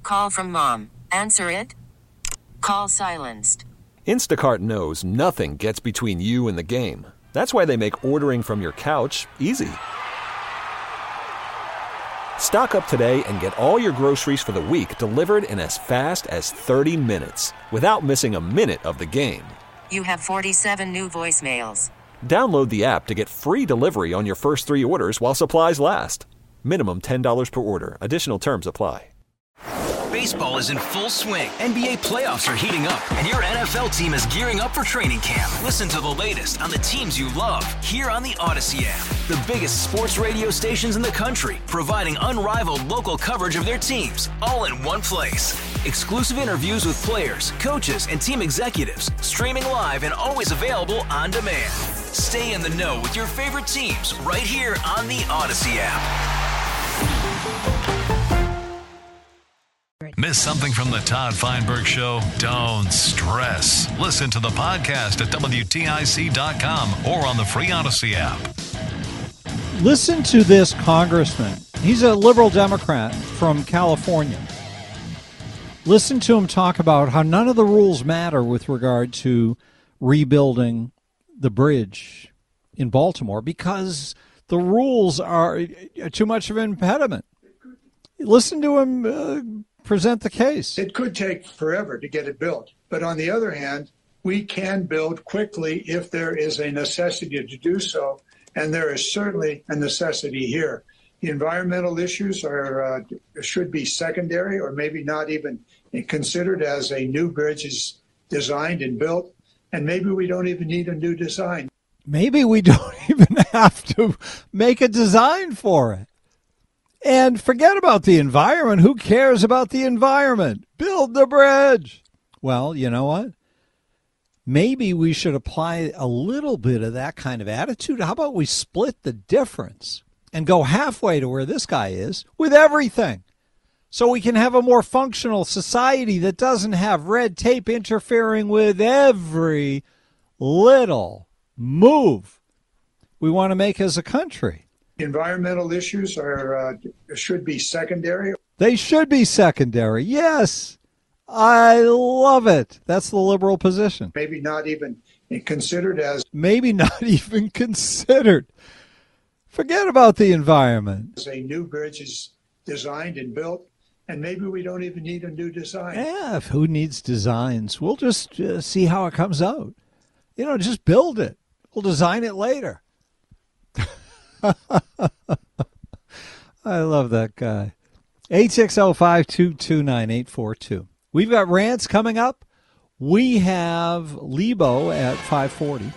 Call from mom. Answer it. Call silenced. Instacart knows nothing gets between you and the game. That's why they make ordering from your couch easy. Stock up today and get all your groceries for the week delivered in as fast as 30 minutes without missing a minute of the game. You have 47 new voicemails. Download the app to get free delivery on your first 3 orders while supplies last. Minimum $10 per order. Additional terms apply. Baseball is in full swing. NBA playoffs are heating up, and your NFL team is gearing up for training camp. Listen to the latest on the teams you love here on the Odyssey app. The biggest sports radio stations in the country, providing unrivaled local coverage of their teams, all in one place. Exclusive interviews with players, coaches, and team executives, streaming live and always available on demand. Stay in the know with your favorite teams right here on the Odyssey app. Miss something from the Todd Feinberg Show? Don't stress. Listen to the podcast at WTIC.com or on the free Odyssey app. Listen to this congressman. He's a liberal Democrat from California. Listen to him talk about how none of the rules matter with regard to rebuilding the bridge in Baltimore because the rules are too much of an impediment. Listen to him present the case. It could take forever to get it built. But on the other hand, we can build quickly if there is a necessity to do so. And there is certainly a necessity here. The environmental issues should be secondary or maybe not even considered as a new bridge is designed and built. And maybe we don't even need a new design. Maybe we don't even have to make a design for it. And forget about the environment. Who cares about the environment? Build the bridge. Well, you know what? Maybe we should apply a little bit of that kind of attitude. How about we split the difference and go halfway to where this guy is with everything so we can have a more functional society that doesn't have red tape interfering with every little move we want to make as a country. Environmental issues should be secondary. They should be secondary. Yes. I love it. That's the liberal position. Maybe not even considered as. Maybe not even considered. Forget about the environment. As a new bridge is designed and built, and maybe we don't even need a new design. Yeah, who needs designs? We'll just see how it comes out. Just build it. We'll design it later. I love that guy. 860-522-9842. We've got rants coming up. We have Lebo at 5:40.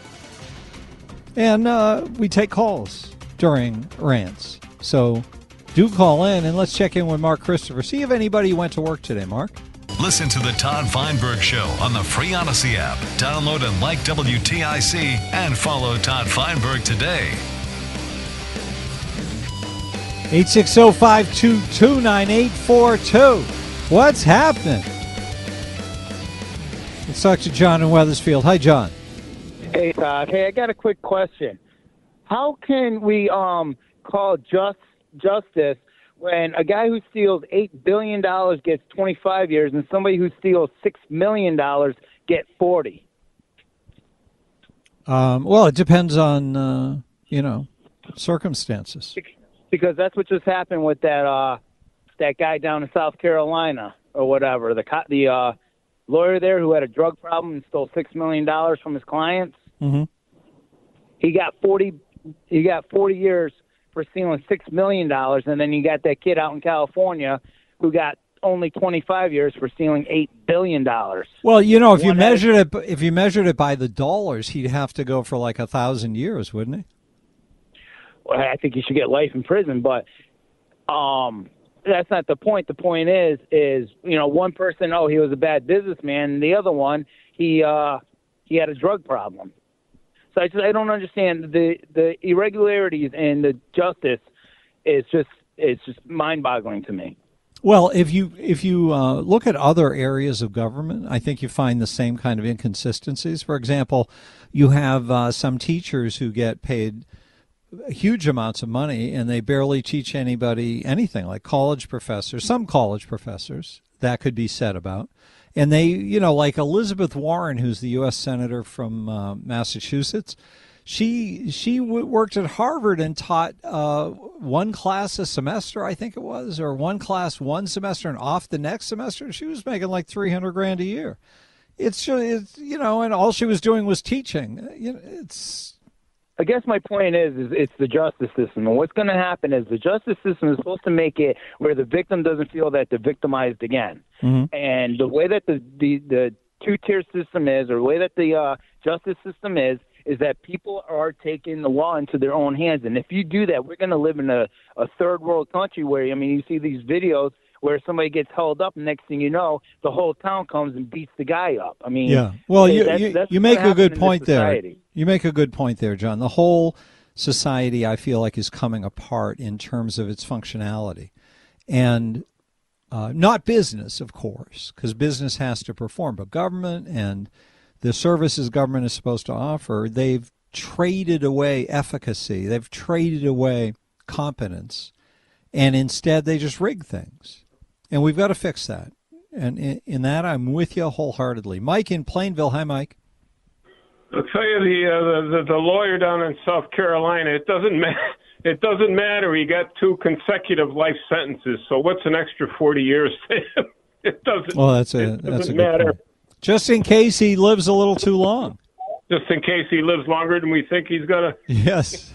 And we take calls during rants. So do call in and let's check in with Mark Christopher. See if anybody went to work today, Mark. Listen to the Todd Feinberg Show on the free Odyssey app. Download and like WTIC and follow Todd Feinberg today. 860-522-9842. What's happening? Let's talk to John in Wethersfield. Hi, John. Hey, Todd. Hey, I got a quick question. How can we call justice when a guy who steals $8 billion gets 25 years and somebody who steals $6 million get 40? Well, it depends on, circumstances. Because that's what just happened with that guy down in South Carolina or whatever. The lawyer there who had a drug problem and stole $6 million from his clients. Mm-hmm. He got 40 years for stealing $6 million, and then you got that kid out in California who got only 25 years for stealing $8 billion. Well, if you measured it by the dollars, he'd have to go for like 1,000 years, wouldn't he? Well, I think he should get life in prison, but that's not the point. The point is one person, he was a bad businessman, and the other one, he had a drug problem. So I don't understand the irregularities and the justice. It's just mind-boggling to me. Well, if you look at other areas of government, I think you find the same kind of inconsistencies. For example, you have some teachers who get paid huge amounts of money and they barely teach anybody anything, like college professors. Some college professors, that could be said about. And they, like Elizabeth Warren, who's the U.S. Senator from Massachusetts, she worked at Harvard and taught one class a semester, I think it was, or one class one semester and off the next semester. She was making like $300,000 a year. It's and all she was doing was teaching. I guess my point is it's the justice system. And what's going to happen is the justice system is supposed to make it where the victim doesn't feel that they're victimized again. Mm-hmm. And the way that the two-tier system is, or the way that the justice system is that people are taking the law into their own hands. And if you do that, we're going to live in a third world country where, you see these videos where somebody gets held up, and next thing you know, the whole town comes and beats the guy up. Yeah. Well, you make a good point there. You make a good point there, John. The whole society, I feel like, is coming apart in terms of its functionality. And not business, of course, because business has to perform, but government and the services government is supposed to offer, they've traded away efficacy. They've traded away competence. And instead, they just rig things. And we've got to fix that. And in that, I'm with you wholeheartedly. Mike in Plainville. Hi, Mike. I'll tell you, the lawyer down in South Carolina, it doesn't matter. He got 2 consecutive life sentences. So what's an extra 40 years to him? It doesn't. Well, that's a good matter. Point. Just in case he lives a little too long. Just in case he lives longer than we think he's going to. Yes.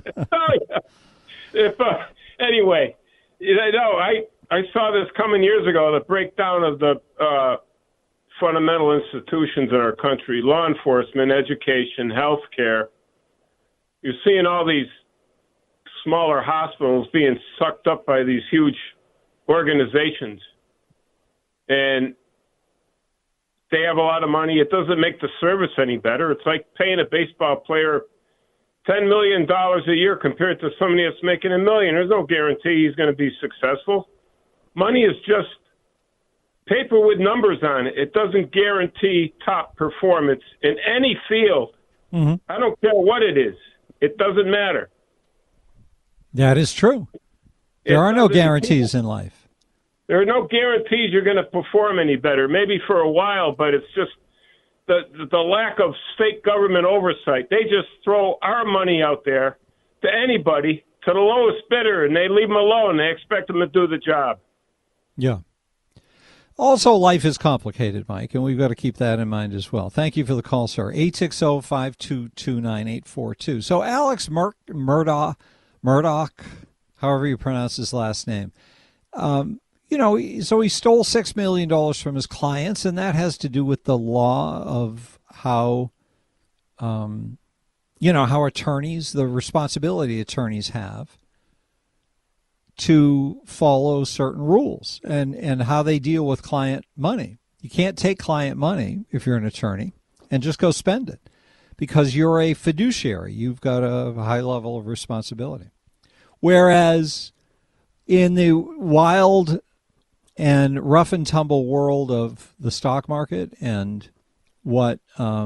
Anyway, I saw this coming years ago, the breakdown of the fundamental institutions in our country, law enforcement, education, health care. You're seeing all these smaller hospitals being sucked up by these huge organizations. And they have a lot of money. It doesn't make the service any better. It's like paying a baseball player $10 million a year compared to somebody that's making $1 million. There's no guarantee he's going to be successful. Money is just paper with numbers on it. It doesn't guarantee top performance in any field. Mm-hmm. I don't care what it is. It doesn't matter. That is true. There are no guarantees in life. There are no guarantees you're going to perform any better. Maybe for a while, but it's just the lack of state government oversight. They just throw our money out there to anybody, to the lowest bidder, and they leave them alone. They expect them to do the job. Yeah. Also, life is complicated, Mike, and we've got to keep that in mind as well. Thank you for the call, sir. 860-522-9842. So Alex Murdaugh, however you pronounce his last name, so he stole $6 million from his clients, and that has to do with the law of how attorneys, the responsibility attorneys have to follow certain rules and how they deal with client money. You can't take client money if you're an attorney and just go spend it because you're a fiduciary. You've got a high level of responsibility. Whereas in the wild and rough and tumble world of the stock market and what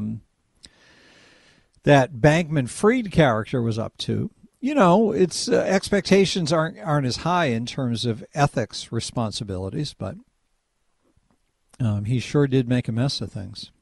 that Bankman-Fried character was up to, its expectations aren't as high in terms of ethics responsibilities, but he sure did make a mess of things.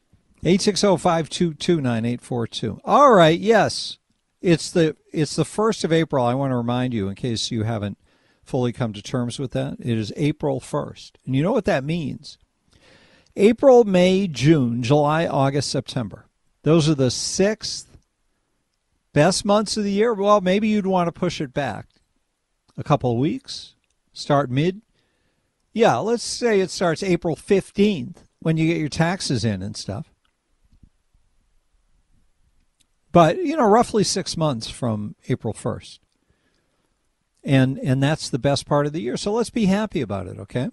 860-522-9842. All right, yes, it's the 1st of April. I want to remind you, in case you haven't fully come to terms with that, it is April 1st. And you know what that means. April, May, June, July, August, September. Those are the 6th best months of the year. Well, maybe you'd want to push it back a couple of weeks, start mid. Yeah, let's say it starts April 15th when you get your taxes in and stuff. But, roughly 6 months from April 1st. And that's the best part of the year. So let's be happy about it, okay?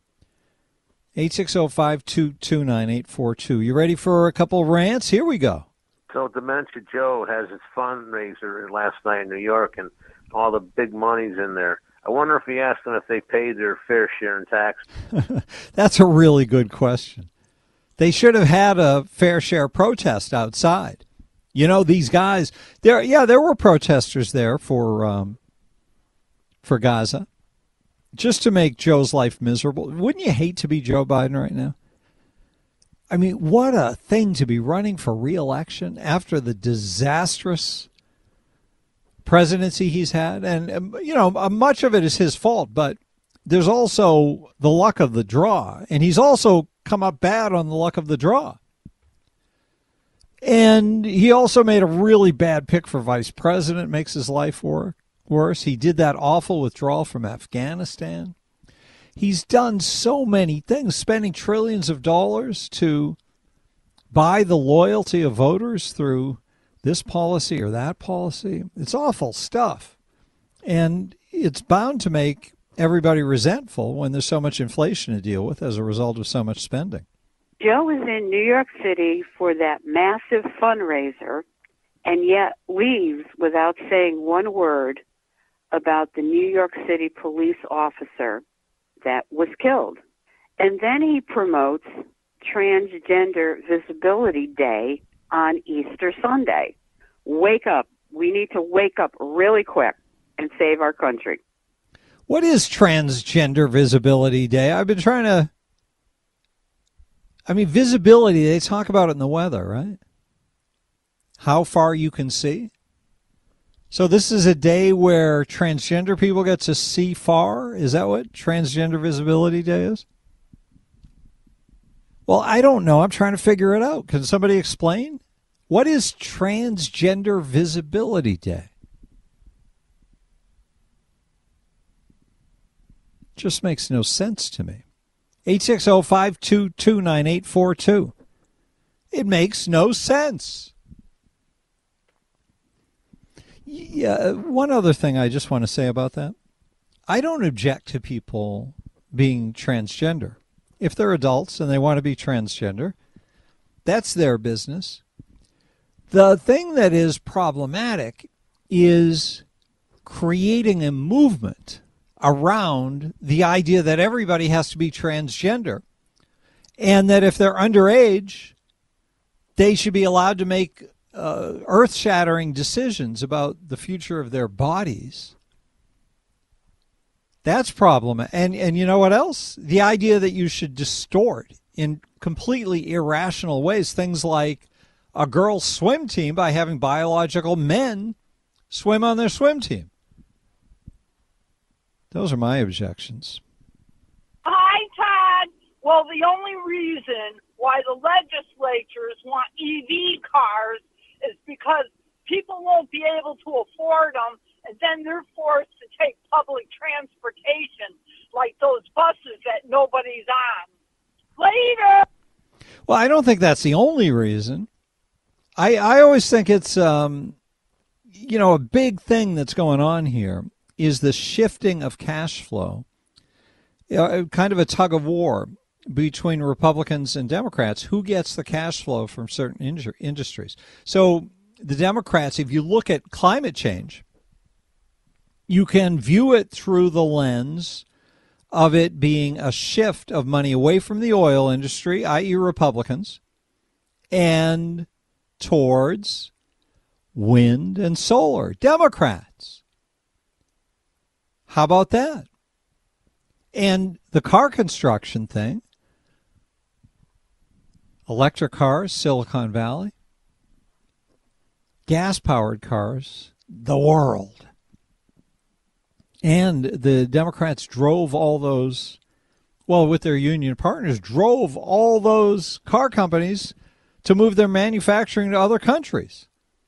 860-522-9842. You ready for a couple of rants? Here we go. So Dementia Joe has his fundraiser last night in New York, and all the big money's in there. I wonder if he asked them if they paid their fair share in tax. That's a really good question. They should have had a fair share protest outside. These guys, there were protesters there for Gaza. just to make Joe's life miserable. Wouldn't you hate to be Joe Biden right now? I mean, what a thing to be running for re-election after the disastrous presidency he's had. And, much of it is his fault, but there's also the luck of the draw. And he's also come up bad on the luck of the draw. And he also made a really bad pick for vice president, makes his life worse. He did that awful withdrawal from Afghanistan. He's done so many things, spending trillions of dollars to buy the loyalty of voters through this policy or that policy. It's awful stuff. And it's bound to make everybody resentful when there's so much inflation to deal with as a result of so much spending. Joe was in New York City for that massive fundraiser and yet leaves without saying one word about the New York City police officer that was killed. And then he promotes Transgender Visibility Day on Easter Sunday. Wake up. We need to wake up really quick and save our country. What is Transgender Visibility Day? I've been trying to... visibility, they talk about it in the weather, right? How far you can see. So this is a day where transgender people get to see far? Is that what Transgender Visibility Day is? Well, I don't know. I'm trying to figure it out. Can somebody explain? What is Transgender Visibility Day? Just makes no sense to me. 860-522-9842. It makes no sense. Yeah, one other thing I just want to say about that. I don't object to people being transgender. If they're adults and they want to be transgender, that's their business. The thing that is problematic is creating a movement around the idea that everybody has to be transgender and that if they're underage, they should be allowed to make earth-shattering decisions about the future of their bodies. That's problematic. And you know what else? The idea that you should distort in completely irrational ways things like a girls' swim team by having biological men swim on their swim team. Those are my objections. Hi, Todd. Well, the only reason why the legislatures want EV cars is because people won't be able to afford them, and then they're forced to take public transportation, like those buses that nobody's on. Later! Well, I don't think that's the only reason. I always think it's, a big thing that's going on here is the shifting of cash flow, kind of a tug of war between Republicans and Democrats. Who gets the cash flow from certain industries? So the Democrats, if you look at climate change, you can view it through the lens of it being a shift of money away from the oil industry, i.e. Republicans, and towards wind and solar, Democrats. How about that? And the car construction thing, electric cars, Silicon Valley, gas-powered cars, the world. And the Democrats drove all those, with their union partners, drove all those car companies to move their manufacturing to other countries.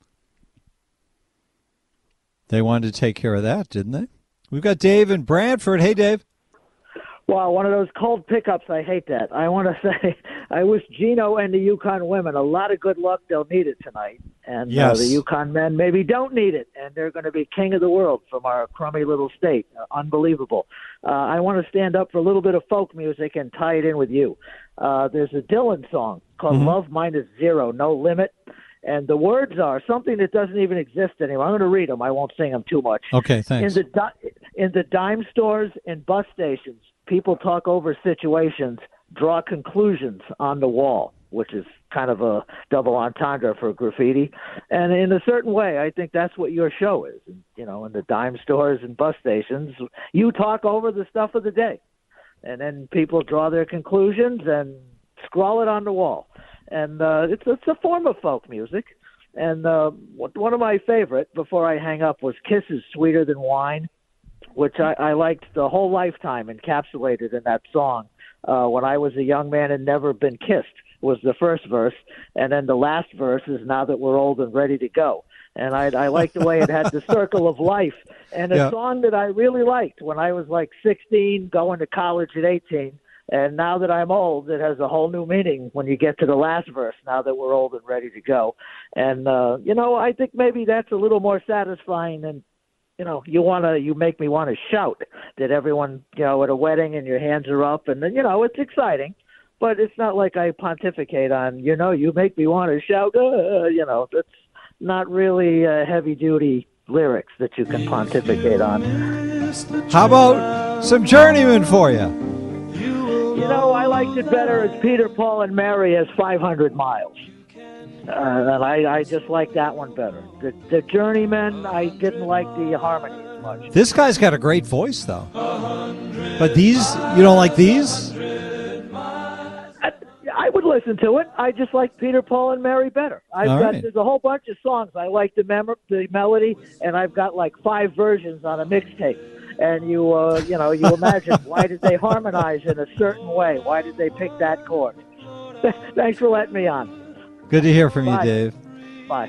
They wanted to take care of that, didn't they? We've got Dave in Brantford. Hey, Dave. Wow, one of those cold pickups. I hate that. I want to say I wish Gino and the Yukon women a lot of good luck. They'll need it tonight. And yes. The Yukon men maybe don't need it, and they're going to be king of the world from our crummy little state. Unbelievable. I want to stand up for a little bit of folk music and tie it in with you. There's a Dylan song called Love Minus Zero, No Limit. And the words are something that doesn't even exist anymore. I'm going to read them. I won't sing them too much. Okay, thanks. In the dime stores and bus stations, people talk over situations, draw conclusions on the wall. which is kind of a double entendre for graffiti. And in a certain way, I think that's what your show is. You know, in the dime stores and bus stations, you talk over the stuff of the day. And then people draw their conclusions and scrawl it on the wall. And it's a form of folk music. And one of my favorite, before I hang up, was Kisses Sweeter Than Wine, which I liked the whole lifetime encapsulated in that song. When I was a young man and never been kissed was the first verse, and then the last verse is now that we're old and ready to go. And I liked the way it had the circle of life, and a song that I really liked when I was like 16, going to college at 18. And now that I'm old, it has a whole new meaning when you get to the last verse, now that we're old and ready to go. And, I think maybe that's a little more satisfying than, you make me want to shout that everyone, at a wedding and your hands are up. And then, it's exciting, but it's not like I pontificate on, you make me want to shout. That's not really heavy-duty lyrics that you can pontificate on. How about some Journeyman for you? I liked it better as Peter, Paul, and Mary as 500 Miles. And I just like that one better. The Journeyman, I didn't like the harmony as much. This guy's got a great voice, though. But these, you don't like these? I would listen to it. I just like Peter, Paul, and Mary better. There's a whole bunch of songs. I like the melody, and I've got like 5 versions on a mixtape. And you imagine, why did they harmonize in a certain way? Why did they pick that chord? Thanks for letting me on. Good to hear from you, Bye. Dave. Bye.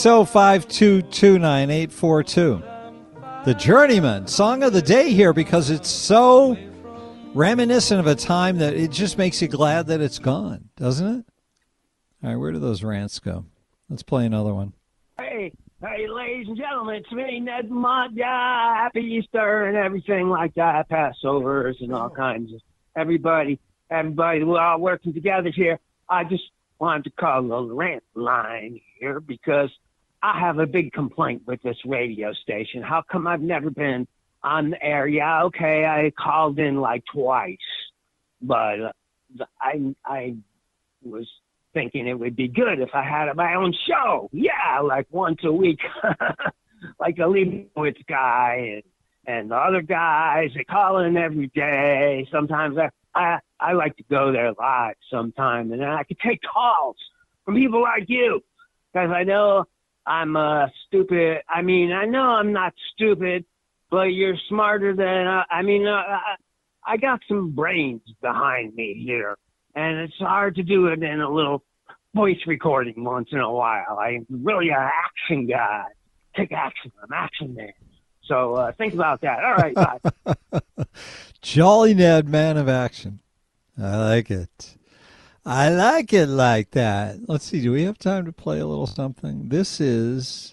860-522-9842. The Journeyman, song of the day here, because it's so reminiscent of a time that it just makes you glad that it's gone, doesn't it? All right, where do those rants go? Let's play another one. Hey, ladies and gentlemen, it's me, Ned Mott. Yeah, happy Easter and everything like that, Passovers and all kinds of everybody, we're all working together here. I just wanted to call the rant line here because I have a big complaint with this radio station. How come I've never been on the air? Yeah, okay, I called in like twice, but I was thinking it would be good if I had my own show. Yeah, like once a week, like a Leibowitz guy and the other guys. They call in every day. Sometimes I like to go there live sometime, and then I could take calls from people like you because I know I'm stupid. I mean, I know I'm not stupid, but you're smarter than I got some brains behind me here, and it's hard to do it in a little voice recording once in a while. I'm really an action guy. Take action. I'm action man. So think about that. All right, bye. Jolly Ned, man of action. I like it. I like it like that. Let's see. Do we have time to play a little something? This is...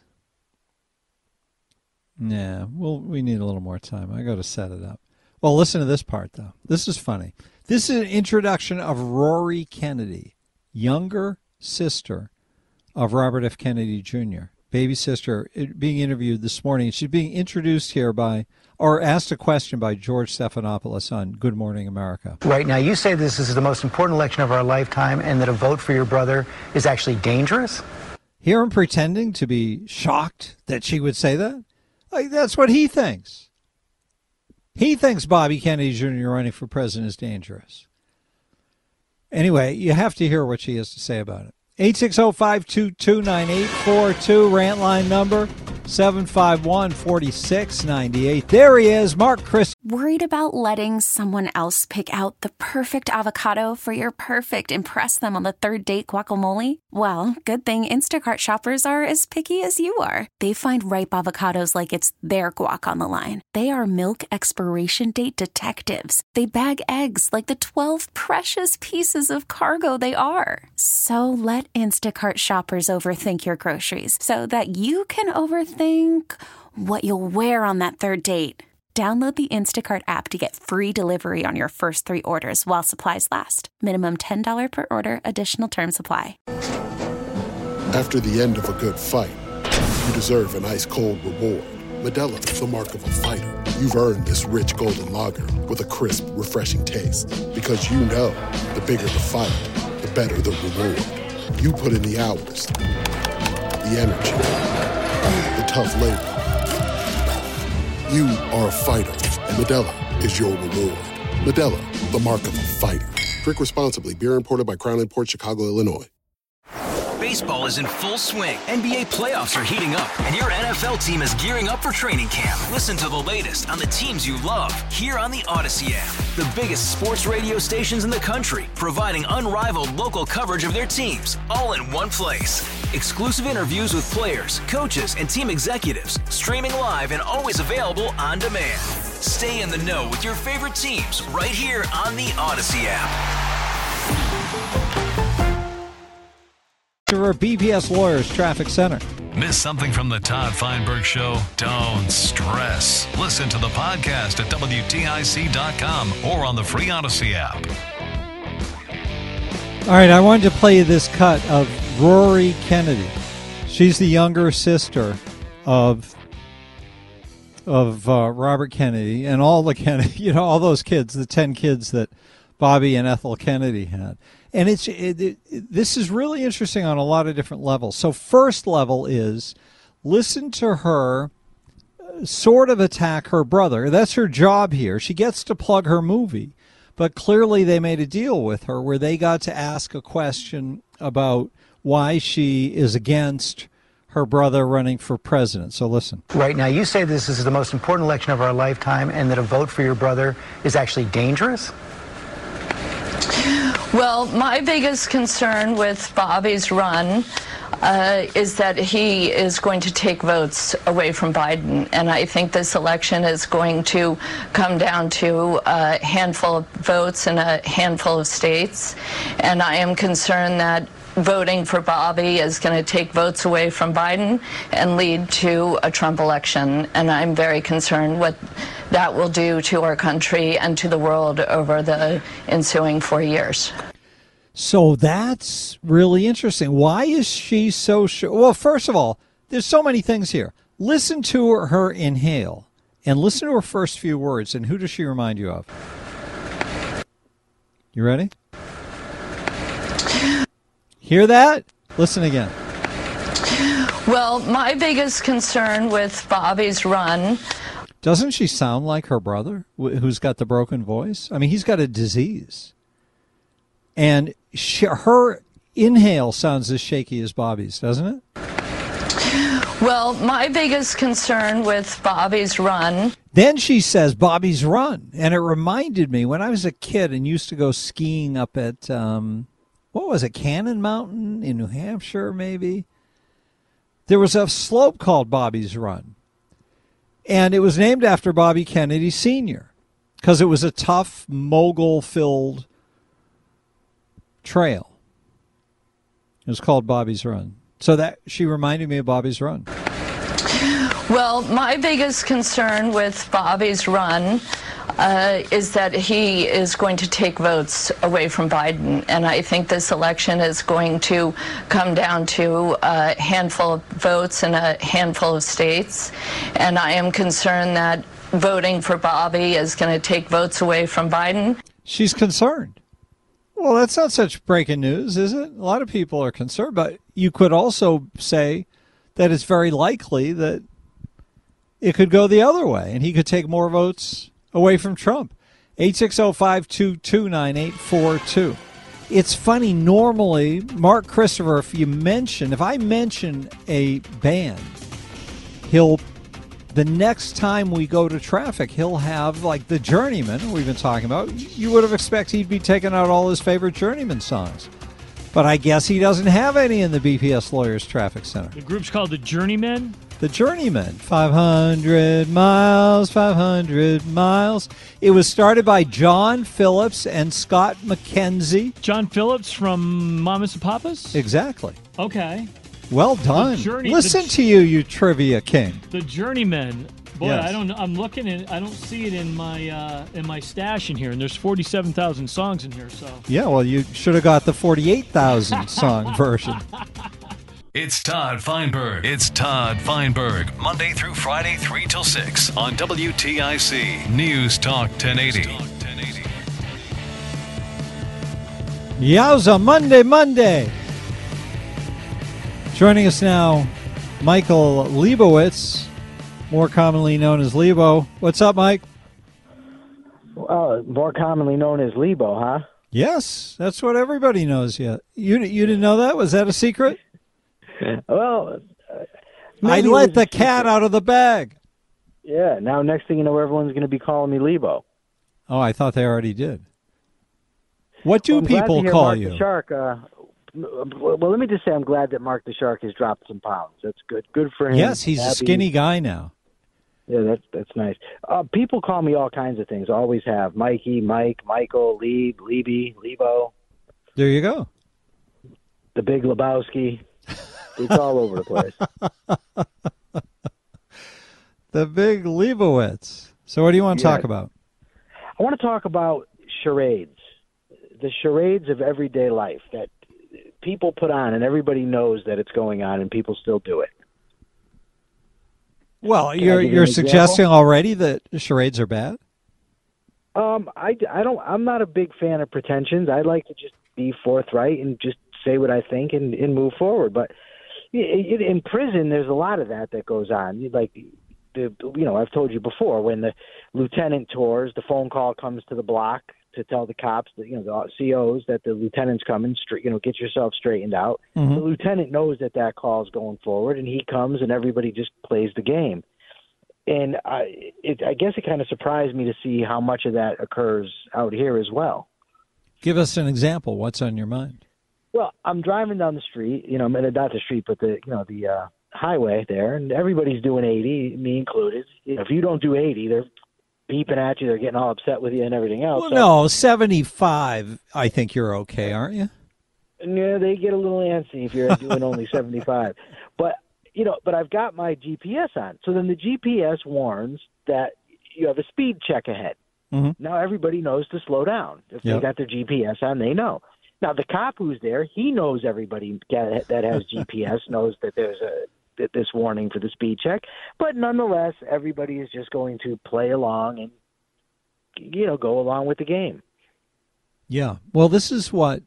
Yeah, we need a little more time. I got to set it up. Well, listen to this part, though. This is funny. This is an introduction of Rory Kennedy, younger sister of Robert F. Kennedy Jr., baby sister, being interviewed this morning. She's being introduced here asked a question by George Stephanopoulos on Good Morning America. Right now, you say this is the most important election of our lifetime and that a vote for your brother is actually dangerous? Hear him pretending to be shocked that she would say that? Like, that's what he thinks. He thinks Bobby Kennedy Jr. running for president is dangerous. Anyway, you have to hear what she has to say about it. 860-522-9842, rant line number 751-4698. There he is, Mark Chris. Worried about letting someone else pick out the perfect avocado for your perfect impress them on the third date guacamole? Well, good thing Instacart shoppers are as picky as you are. They find ripe avocados like it's their guac on the line. They are milk expiration date detectives. They bag eggs like the 12 precious pieces of cargo they are. So let Instacart shoppers overthink your groceries so that you can overthink what you'll wear on that third date. Download the Instacart app to get free delivery on your first 3 orders while supplies last. Minimum $10 per order. Additional terms apply. After the end of a good fight, you deserve an ice-cold reward. Modelo is the mark of a fighter. You've earned this rich golden lager with a crisp, refreshing taste. Because you know, the bigger the fight, the better the reward. You put in the hours, the energy, the tough labor. You are a fighter, and Modelo is your reward. Modelo, the mark of a fighter. Drink responsibly. Beer imported by Crown Imports, Chicago, Illinois. Baseball is in full swing. NBA playoffs are heating up, and your NFL team is gearing up for training camp. Listen to the latest on the teams you love here on the Odyssey app. The biggest sports radio stations in the country, providing unrivaled local coverage of their teams, all in one place. Exclusive interviews with players, coaches, and team executives, streaming live and always available on demand. Stay in the know with your favorite teams right here on the Odyssey app. BPS Lawyers Traffic Center. Miss something from the Todd Feinberg Show? Don't stress. Listen to the podcast at WTIC.com or on the free Odyssey app. All right, I wanted to play you this cut of Rory Kennedy. She's the younger sister of Robert Kennedy and all the Kennedy, all those kids, the 10 kids that Bobby and Ethel Kennedy had. And this is really interesting on a lot of different levels. So first level is listen to her sort of attack her brother. That's her job here. She gets to plug her movie. But clearly they made a deal with her where they got to ask a question about why she is against her brother running for president. So listen. Right now, you say this is the most important election of our lifetime and that a vote for your brother is actually dangerous? Well, my biggest concern with Bobby's run is that he is going to take votes away from Biden. And I think this election is going to come down to a handful of votes in a handful of states. And I am concerned that voting for Bobby is going to take votes away from Biden and lead to a Trump election. And I'm very concerned what that will do to our country and to the world over the ensuing 4 years. So that's really interesting. Why is she so sure? Well, first of all, there's so many things here. Listen to her inhale and listen to her first few words. And who does she remind you of? You ready? Hear that? Listen again. Well, my biggest concern with Bobby's run. Doesn't she sound like her brother who's got the broken voice? I mean, he's got a disease. And her inhale sounds as shaky as Bobby's, doesn't it? Well, my biggest concern with Bobby's run. Then she says Bobby's run. And it reminded me when I was a kid and used to go skiing up at, what was it, Cannon Mountain in New Hampshire, maybe? There was a slope called Bobby's Run. And it was named after Bobby Kennedy Sr. because it was a tough, mogul-filled trail. It was called Bobby's Run. So that she reminded me of Bobby's Run. Well, my biggest concern with Bobby's run is that he is going to take votes away from Biden. And I think this election is going to come down to a handful of votes in a handful of states. And I am concerned that voting for Bobby is going to take votes away from Biden. She's concerned. Well, that's not such breaking news, is it? A lot of people are concerned, but you could also say that it's very likely that it could go the other way, and he could take more votes away from Trump. 860-522-9842. It's funny, normally, Mark Christopher, if I mention a band, the next time we go to traffic, he'll have, like, the Journeyman we've been talking about. You would have expected he'd be taking out all his favorite Journeyman songs. But I guess he doesn't have any in the BPS Lawyers Traffic Center. The group's called the Journeymen? The Journeymen. 500 miles, 500 miles. It was started by John Phillips and Scott McKenzie. John Phillips from Mamas and Papas? Exactly. Okay. Well done. Listen to you trivia king. The Journeymen. Boy, Yes. I don't know. I'm looking at. I don't see it in my stash in here, and there's 47,000 songs in here. So Yeah, well, you should have got the 48,000 song version. It's Todd Feinberg. It's Todd Feinberg. Monday through Friday, 3 till 6 on WTIC News Talk 1080. Yowza, Monday. Joining us now, Michael Leibowitz, more commonly known as Lebo. What's up, Mike? More commonly known as Lebo, huh? Yes, that's what everybody knows. Yeah, you didn't know that? Was that a secret? Well, I let the cat out of the bag. Yeah. Now, next thing you know, everyone's going to be calling me Lebo. Oh, I thought they already did. What do people call Mark you? The Shark. Well, let me just say, I'm glad that Mark the Shark has dropped some pounds. That's good. Good for him. Yes, he's a skinny guy now. Yeah, that's nice. People call me all kinds of things. Always have. Mikey, Mike, Michael, Lieb, Lieby, Lebo. There you go. The Big Lebowski. It's all over the place. The Big Leibowitz. So what do you want to talk about? I want to talk about charades. The charades of everyday life that people put on, and everybody knows that it's going on, and people still do it. Well, you're suggesting already that charades are bad? I'm not a big fan of pretensions. I like to just be forthright and just say what I think and move forward. But in prison, there's a lot of that goes on. Like, I've told you before, when the lieutenant tours, the phone call comes to the block to tell the cops that, the COs, that the lieutenant's coming, get yourself straightened out. Mm-hmm. The lieutenant knows that call is going forward, and he comes, and everybody just plays the game. And I guess it kind of surprised me to see how much of that occurs out here as well. Give us an example. What's on your mind? Well, I'm driving down the street, not the street, but the highway there, and everybody's doing 80, me included. If you don't do 80, they're beeping at you, they're getting all upset with you and everything else. Well, no, 75, I think you're okay, aren't you? Yeah, they get a little antsy if you're doing only 75. But I've got my GPS on. So then the GPS warns that you have a speed check ahead. Mm-hmm. Now everybody knows to slow down. If they got their GPS on, they know. Now the cop who's there, he knows everybody that has GPS knows that there's this warning for the speed check. But nonetheless, everybody is just going to play along and go along with the game. Yeah. Well, this is what's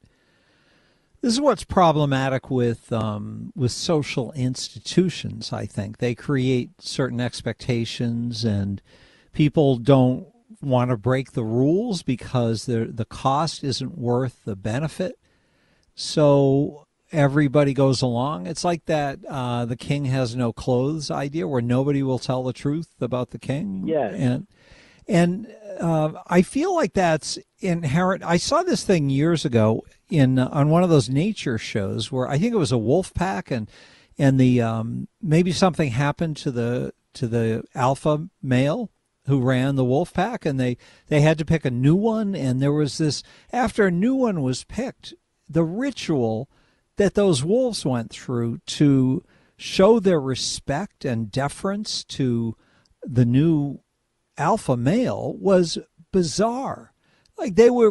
problematic with social institutions. I think they create certain expectations, and people don't want to break the rules because the cost isn't worth the benefit. So everybody goes along. It's like that the king has no clothes idea, where nobody will tell the truth about the king. Yeah. And I feel like that's inherent. I saw this thing years ago on one of those nature shows where I think it was a wolf pack, and the maybe something happened to the alpha male who ran the wolf pack, and they had to pick a new one. And there was this, after a new one was picked, the ritual that those wolves went through to show their respect and deference to the new alpha male was bizarre. Like they were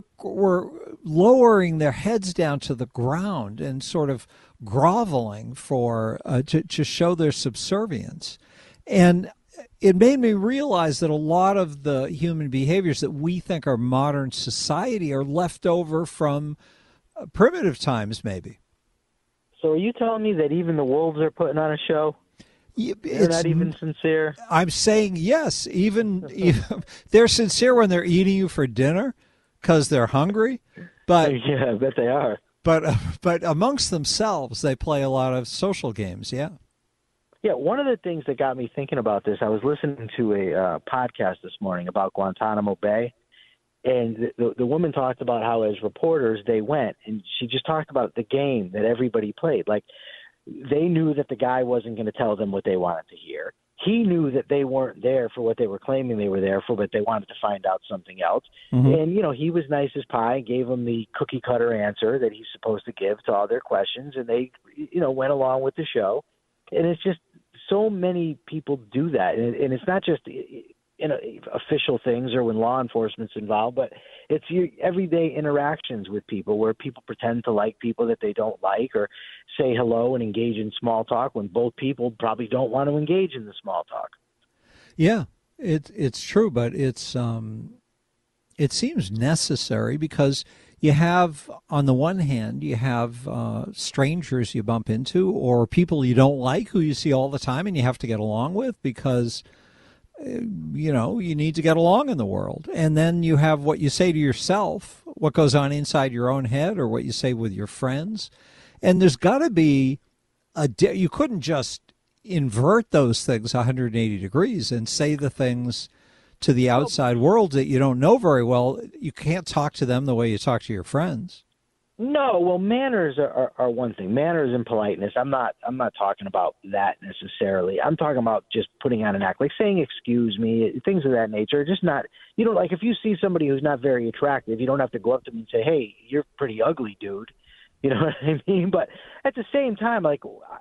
lowering their heads down to the ground and sort of groveling for to show their subservience. And it made me realize that a lot of the human behaviors that we think are modern society are left over from primitive times, maybe. So are you telling me that even the wolves are putting on a show? They're not even sincere? I'm saying yes. Even they're sincere when they're eating you for dinner because they're hungry. But yeah, I bet they are. But amongst themselves, they play a lot of social games, yeah. Yeah, one of the things that got me thinking about this, I was listening to a podcast this morning about Guantanamo Bay, and the woman talked about how as reporters they went, and she just talked about the game that everybody played. Like, they knew that the guy wasn't going to tell them what they wanted to hear. He knew that they weren't there for what they were claiming they were there for, but they wanted to find out something else. Mm-hmm. And, he was nice as pie, gave them the cookie-cutter answer that he's supposed to give to all their questions, and they, went along with the show. And it's just so many people do that. And it's not just official things or when law enforcement's involved, but it's your everyday interactions with people where people pretend to like people that they don't like, or say hello and engage in small talk when both people probably don't want to engage in the small talk. Yeah, it's true, but it seems necessary because you have, on the one hand, you have strangers you bump into or people you don't like who you see all the time and you have to get along with because, you know, you need to get along in the world. And then you have what you say to yourself, what goes on inside your own head or what you say with your friends. And there's got to be you couldn't just invert those things 180 degrees and say the things to the outside world that you don't know very well. You can't talk to them the way you talk to your friends. No, well, manners are one thing. Manners and politeness. I'm not talking about that necessarily. I'm talking about just putting on an act, like saying "excuse me," things of that nature. Just not, you know, like if you see somebody who's not very attractive, you don't have to go up to them and say, "Hey, you're pretty ugly, dude." You know what I mean? But at the same time, like,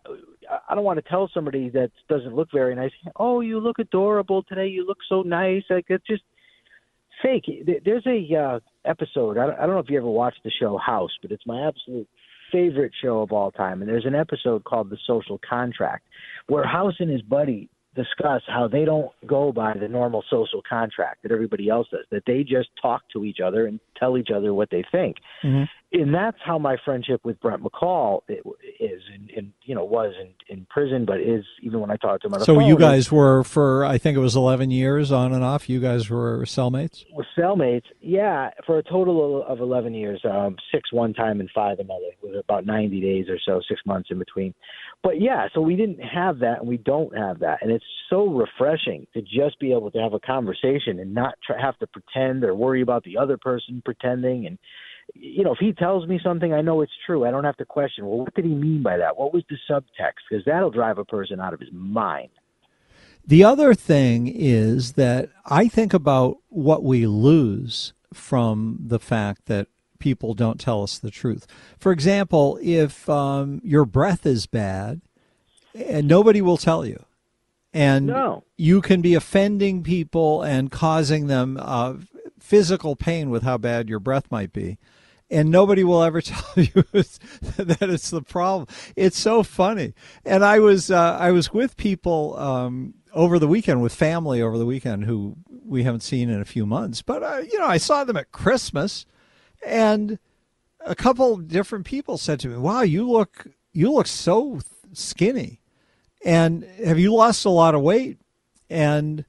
I don't want to tell somebody that doesn't look very nice, "Oh, you look adorable today. You look so nice." Like, it's just fake. There's a episode. I don't know if you ever watched the show House, but it's my absolute favorite show of all time. And there's an episode called The Social Contract where House and his buddy discuss how they don't go by the normal social contract that everybody else does, that they just talk to each other and tell each other what they think. Mm-hmm. And that's how my friendship with Brent McCall is, and you know, was in prison, but is even when I talk to him on the phone. So you guys were, for I think it was 11 years on and off, you guys were cellmates? We're cellmates, yeah, for a total of 11 years, 6 one time and 5 another, with about 90 days or so, 6 months in between. But yeah, so we didn't have that, and we don't have that, and it's so refreshing to just be able to have a conversation and not have to pretend or worry about the other person pretending. And you know, if he tells me something, I know it's true. I don't have to question, well, what did he mean by that? What was the subtext? Because that'll drive a person out of his mind. The other thing is that I think about what we lose from the fact that people don't tell us the truth. For example, if your breath is bad, and nobody will tell you. And you can be offending people and causing them physical pain with how bad your breath might be. And nobody will ever tell you that it's the problem. It's so funny. And I was with people over the weekend, with family over the weekend who we haven't seen in a few months. But, you know, I saw them at Christmas, and a couple different people said to me, "Wow, you look so skinny. And have you lost a lot of weight?" And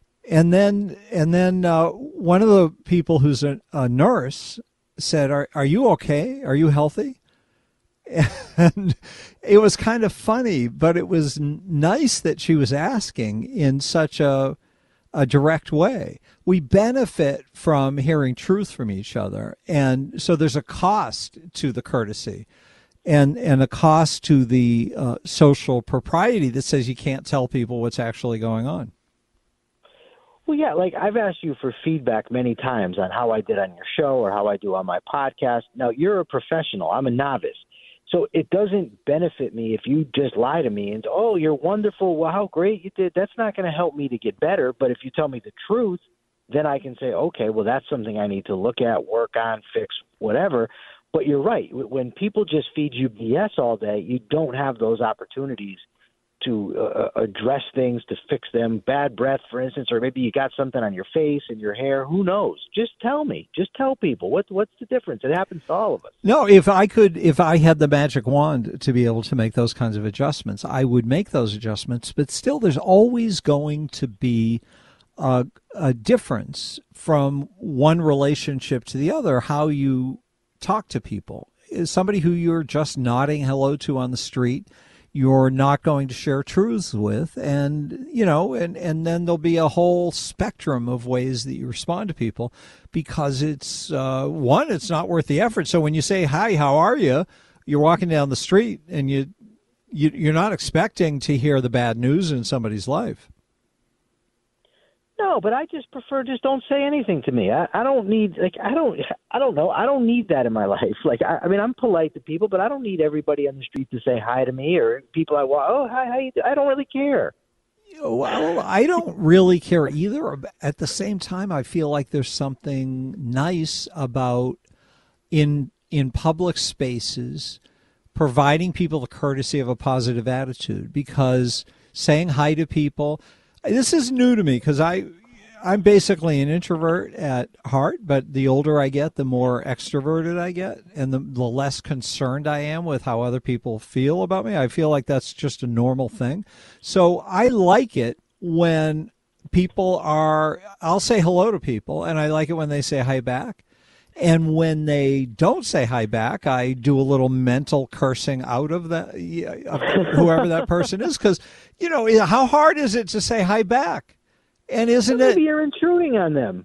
then one of the people who's a nurse said, "Are you okay? Are you healthy?" And it was kind of funny, but it was nice that she was asking in such a direct way. We benefit from hearing truth from each other, and so there's a cost to the courtesy. And a cost to the social propriety that says you can't tell people what's actually going on. Well, yeah, like I've asked you for feedback many times on how I did on your show or how I do on my podcast. Now, you're a professional. I'm a novice. So it doesn't benefit me if you just lie to me and, "Oh, you're wonderful. Well, how great you did." That's not going to help me to get better. But if you tell me the truth, then I can say, okay, well, that's something I need to look at, work on, fix, whatever. But you're right. When people just feed you BS all day, you don't have those opportunities to address things, to fix them. Bad breath, for instance, or maybe you got something on your face and your hair. Who knows? Just tell me. Just tell people. What's the difference? It happens to all of us. No, if I had the magic wand to be able to make those kinds of adjustments, I would make those adjustments. But still, there's always going to be a difference from one relationship to the other, how you talk to people. Is somebody who you're just nodding hello to on the street, you're not going to share truths with, and you know, and then there'll be a whole spectrum of ways that you respond to people, because it's it's not worth the effort. So when you say, "Hi, how are you?" you're walking down the street and you're not expecting to hear the bad news in somebody's life. No, but I just prefer just don't say anything to me. I don't need, like, I don't know. I don't need that in my life. Like, I mean, I'm polite to people, but I don't need everybody on the street to say hi to me, or people I walk, "Oh, hi, how you doing?" I don't really care. Well, I don't really care either. At the same time, I feel like there's something nice about in public spaces providing people the courtesy of a positive attitude, because saying hi to people, this is new to me, because I I'm basically an introvert at heart, but the older I get, the more extroverted I get, and the less concerned I am with how other people feel about me. I feel like that's just a normal thing. So I like it when I'll say hello to people, and I like it when they say hi back. And when they don't say hi back, I do a little mental cursing out of whoever that person is, because, how hard is it to say hi back? And maybe you're intruding on them.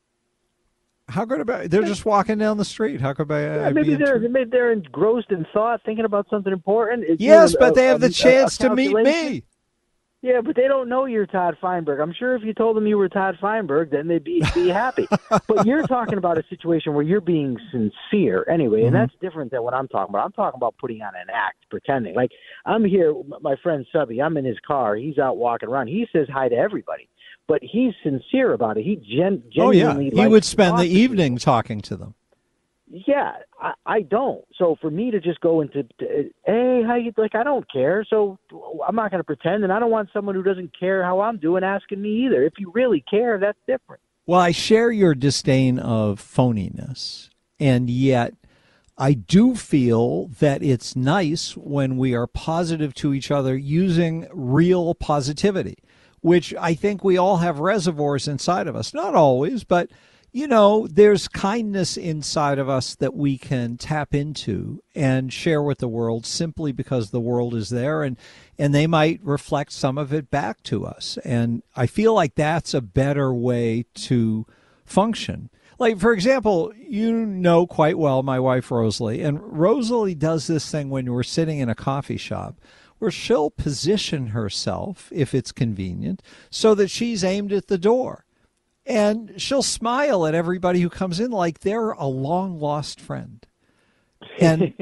How good about they're just walking down the street? How could maybe they're engrossed in thought, thinking about something important. Yes, but they have the chance to meet me. Yeah, but they don't know you're Todd Feinberg. I'm sure if you told them you were Todd Feinberg, then they'd be happy. But you're talking about a situation where you're being sincere anyway, and that's different than what I'm talking about. I'm talking about putting on an act, pretending. Like, I'm here, my friend Subby, I'm in his car. He's out walking around. He says hi to everybody, but he's sincere about it. He genuinely he would spend the evening talking to them. Yeah, I don't. So for me to just go into, hey, how you, like, I don't care. So I'm not going to pretend, and I don't want someone who doesn't care how I'm doing asking me either. If you really care, that's different. Well, I share your disdain of phoniness, and yet I do feel that it's nice when we are positive to each other using real positivity, which I think we all have reservoirs inside of us. Not always, but there's kindness inside of us that we can tap into and share with the world simply because the world is there, and they might reflect some of it back to us. And I feel like that's a better way to function. Like, for example, quite well my wife, Rosalie, and Rosalie does this thing when we're sitting in a coffee shop where she'll position herself, if it's convenient, so that she's aimed at the door. And she'll smile at everybody who comes in like they're a long-lost friend. And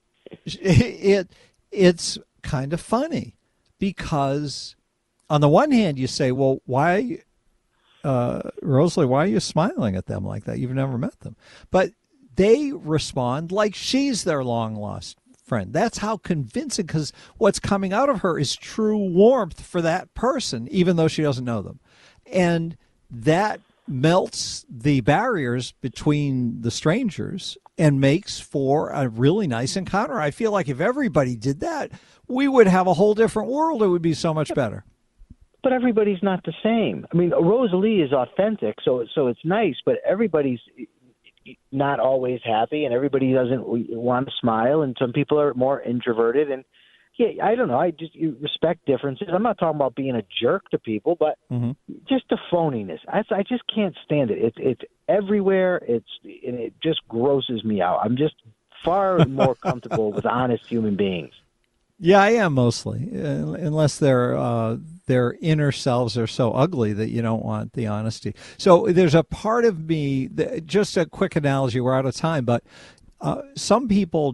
it's kind of funny because on the one hand you say, well, why, Rosalie, why are you smiling at them like that? You've never met them. But they respond like she's their long-lost friend. That's how convincing, because what's coming out of her is true warmth for that person, even though she doesn't know them. And that melts the barriers between the strangers and makes for a really nice encounter. I feel like if everybody did that, we would have a whole different world. It would be so much better. But everybody's not the same. I mean, Rosalie is authentic, so it's nice, but everybody's not always happy, and everybody doesn't want to smile, and some people are more introverted, and yeah, I don't know. You respect differences. I'm not talking about being a jerk to people, but just the phoniness. I just can't stand it. It's everywhere. And it just grosses me out. I'm just far more comfortable with honest human beings. Yeah, I am mostly, unless their inner selves are so ugly that you don't want the honesty. So there's a part of me, just a quick analogy, we're out of time, but some people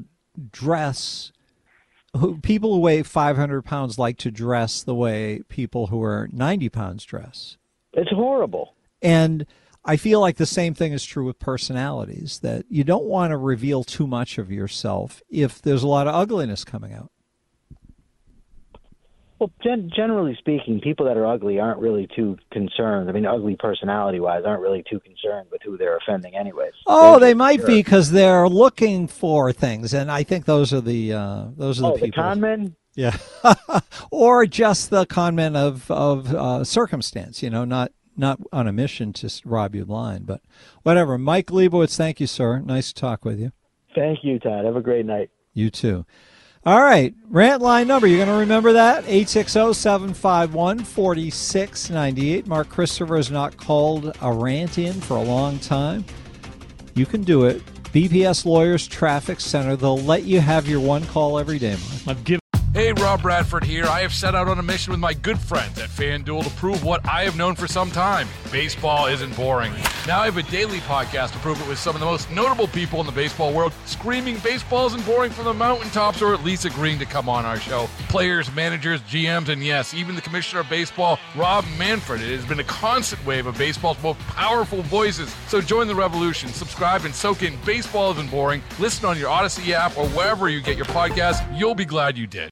people who weigh 500 pounds like to dress the way people who are 90 pounds dress. It's horrible. And I feel like the same thing is true with personalities, that you don't want to reveal too much of yourself if there's a lot of ugliness coming out. Well, generally speaking, people that are ugly aren't really too concerned. I mean, ugly personality-wise aren't really too concerned with who they're offending anyways. Oh, they might be because they're looking for things, and I think those are the people. The con men? Yeah. Or just the con men of circumstance, not on a mission to rob you blind, but whatever. Mike Leibowitz, thank you, sir. Nice to talk with you. Thank you, Todd. Have a great night. You too. All right, rant line number, you're going to remember that? 860-751-4698. Mark Christopher has not called a rant in for a long time. You can do it. BPS Lawyers Traffic Center, they'll let you have your one call every day, Mark. Hey, Rob Bradford here. I have set out on a mission with my good friends at FanDuel to prove what I have known for some time. Baseball isn't boring. Now I have a daily podcast to prove it with some of the most notable people in the baseball world, screaming baseball isn't boring from the mountaintops, or at least agreeing to come on our show. Players, managers, GMs, and yes, even the commissioner of baseball, Rob Manfred. It has been a constant wave of baseball's most powerful voices. So join the revolution. Subscribe and soak in Baseball Isn't Boring. Listen on your Odyssey app or wherever you get your podcasts. You'll be glad you did.